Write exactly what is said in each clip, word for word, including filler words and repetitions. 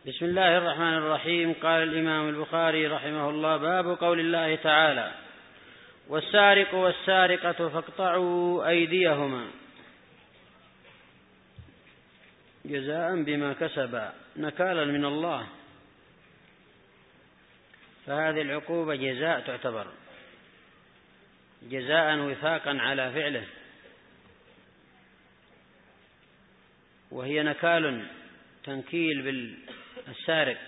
بسم الله الرحمن الرحيم. قال الإمام البخاري رحمه الله: باب قول الله تعالى: والسارق والسارقة فاقطعوا أيديهما جزاء بما كسبا نكالا من الله. فهذه العقوبة جزاء، تعتبر جزاء وفاقا على فعله، وهي نكال، تنكيل بالسارق.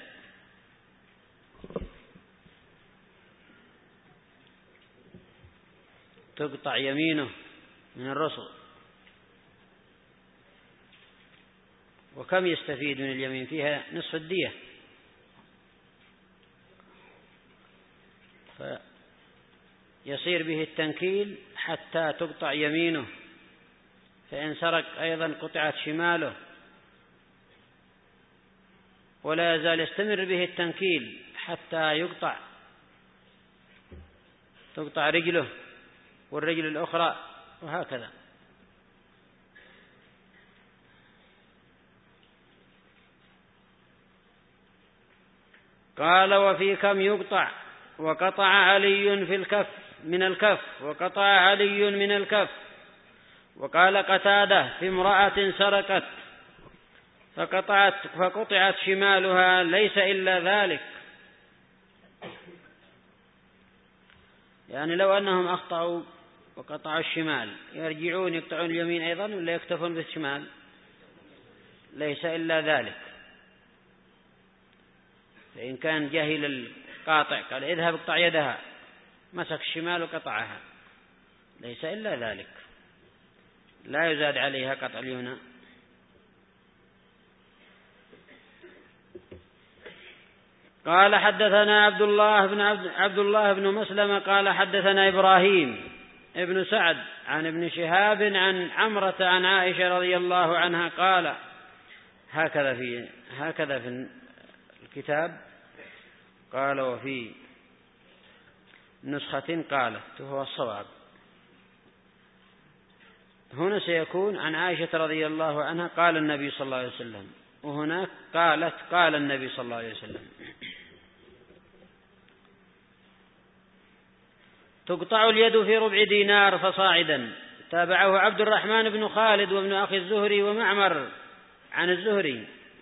تقطع يمينه من الرسل. وكم يستفيد من اليمين؟ فيها نصف الدية. فيصير به التنكيل حتى تقطع يمينه، فإن سرق أيضا قطعت شماله، ولا يزال يستمر به التنكيل حتى يقطع تقطع رجله والرجل الأخرى، وهكذا. قال: وفي كم يقطع؟ وقطع علي في الكف من الكف وقطع علي من الكف. وقال قتادة: في امرأة سرقت فقطعت فقطعت شمالها ليس إلا ذلك. يعني لو أنهم أخطأوا وقطعوا الشمال، يرجعون يقطعون اليمين أيضا ولا يكتفون بالشمال؟ ليس إلا ذلك. فإن كان جاهل القاطع قال: اذهب اقطع يدها، مسك الشمال وقطعها، ليس إلا ذلك، لا يزاد عليها قطع اليمنى. قال: حدثنا عبد الله بن عبد الله بن مسلمة قال: حدثنا إبراهيم ابن سعد عن ابن شهاب عن عمرة عن عائشة رضي الله عنها قال، هكذا في هكذا في الكتاب. قال: وفي نسخة قالت، وهو الصواب. هنا سيكون عن عائشة رضي الله عنها قال النبي صلى الله عليه وسلم، وهناك قالت قال النبي صلى الله عليه وسلم. تقطع اليد في ربع دينار فصاعدا. تابعه عبد الرحمن بن خالد وابن أخي الزهري ومعمر عن الزهري.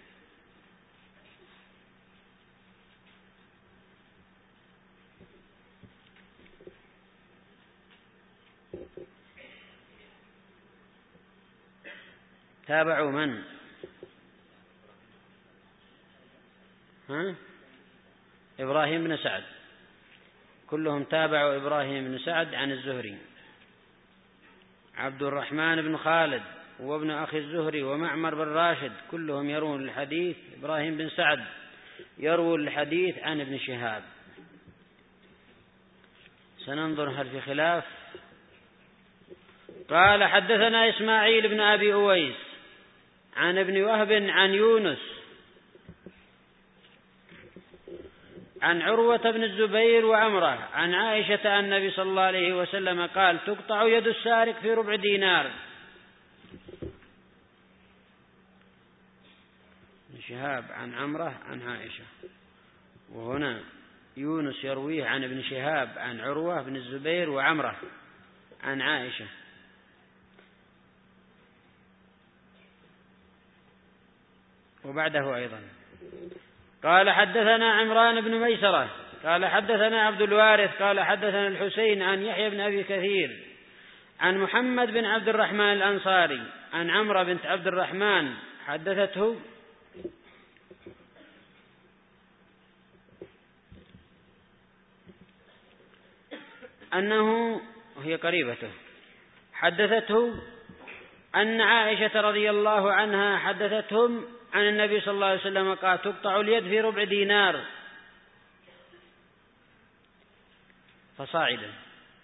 تابعوا من؟ ها؟ إبراهيم بن سعد، كلهم تابعوا إبراهيم بن سعد عن الزهري. عبد الرحمن بن خالد وابن أخي الزهري ومعمر بن راشد كلهم يروون الحديث. إبراهيم بن سعد يروي الحديث عن ابن شهاب. سننظر هل في خلاف. قال: حدثنا إسماعيل بن أبي أويس عن ابن وهب عن يونس عن عروة بن الزبير وعمرة عن عائشة عن النبي صلى الله عليه وسلم قال: تقطع يد السارق في ربع دينار. شهاب عن عمرة عن عائشة، وهنا يونس يرويه عن ابن شهاب عن عروة بن الزبير وعمرة عن عائشة. وبعده أيضا. قال: حدثنا عمران بن ميسرة قال: حدثنا عبد الوارث قال: حدثنا الحسين عن يحيى بن أبي كثير عن محمد بن عبد الرحمن الأنصاري عن عمرة بنت عبد الرحمن حدثته أنه، وهي قريبته، حدثته أن عائشة رضي الله عنها حدثتهم عن النبي صلى الله عليه وسلم قال: تقطع اليد في ربع دينار فصاعدا.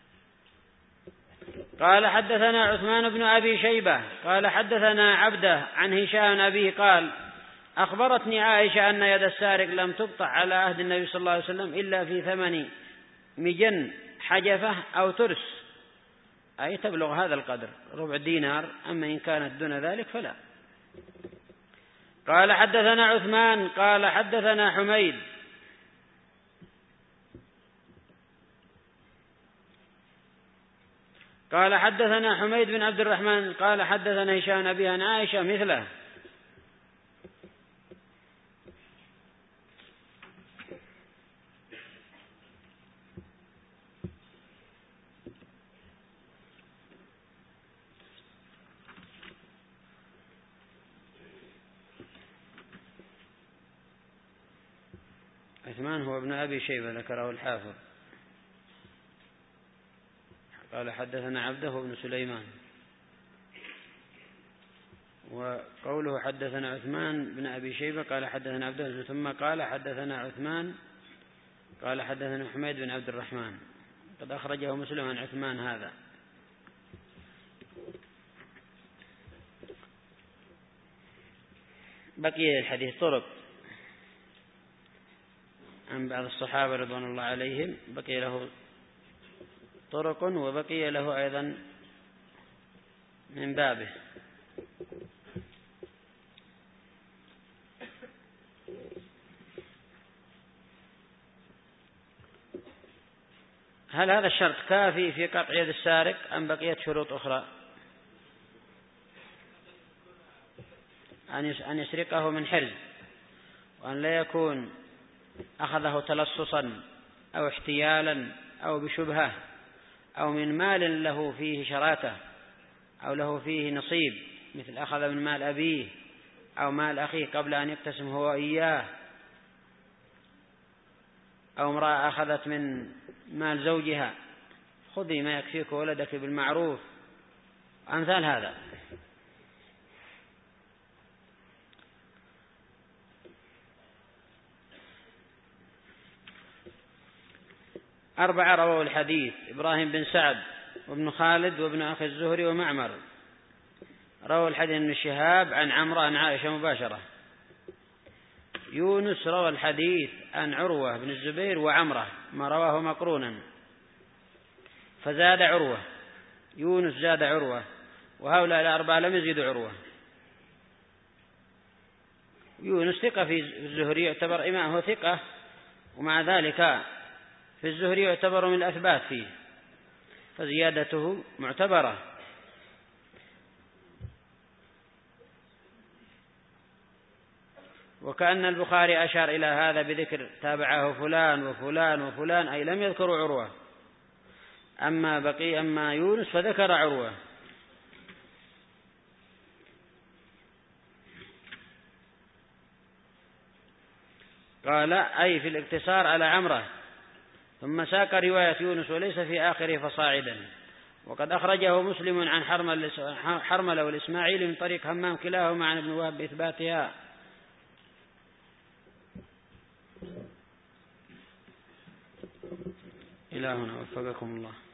قال: حدثنا عثمان بن أبي شيبة قال: حدثنا عبده عن هشام أبيه قال: أخبرتني عائشة أن يد السارق لم تقطع على عهد النبي صلى الله عليه وسلم إلا في ثمن مجن حجفة أو ترس، أي تبلغ هذا القدر ربع دينار، أما إن كانت دون ذلك فلا. قال حدثنا عثمان قال حدثنا حميد قال حدثنا حميد بن عبد الرحمن قال حدثنا هشام أبي عن عائشة مثله. عثمان هو ابن أبي شيبة ذكره الحافظ. قال حدثنا عبده بن سليمان. وقوله حدثنا عثمان بن أبي شيبة قال حدثنا عبده ثم قال حدثنا عثمان قال حدثنا حميد بن عبد الرحمن قد أخرجه مسلم عن عثمان هذا. بقي الحديث طرق عن بعض الصحابة رضوان الله عليهم، بقي له طرق وبقي له أيضا من بابه. هل هذا الشرط كافي في قطع يد السارق أم بقيت شروط أخرى؟ أن يسرقه من حرز، وأن لا يكون أخذه تلصصا أو احتيالا أو بشبهة أو من مال له فيه شراكة أو له فيه نصيب، مثل أخذ من مال أبيه أو مال أخيه قبل أن يقتسم هو إياه، أو امرأة أخذت من مال زوجها خذي ما يكفيك ولدك بالمعروف، أمثال هذا. أربعة رووا الحديث: إبراهيم بن سعد وابن خالد وابن أخي الزهري ومعمر. رووا الحديث ابن شهاب عن عمرو عن عائشة مباشرة. يونس روى الحديث عن عروة بن الزبير وعمرة، ما رواه مقرونا، فزاد عروة. يونس زاد عروة، وهؤلاء الأربعة لم يزيدوا عروة. يونس ثقة في الزهري، يعتبر إمامه ثقة، ومع ذلك في الزهري يعتبر من الأثبات فيه، فزيادته معتبرة. وكأن البخاري أشار إلى هذا بذكر تابعه فلان وفلان وفلان، أي لم يذكروا عروة. أما بقي أما يونس فذكر عروة. قال أي في الاقتصار على عمره، ثم ساق رواية يونس وليس في آخره فصاعدا. وقد أخرجه مسلم عن حرملة والإسماعيلي من طريق همام كلاهما عن ابن وهب بإثباتها. إلى هنا وفقكم الله.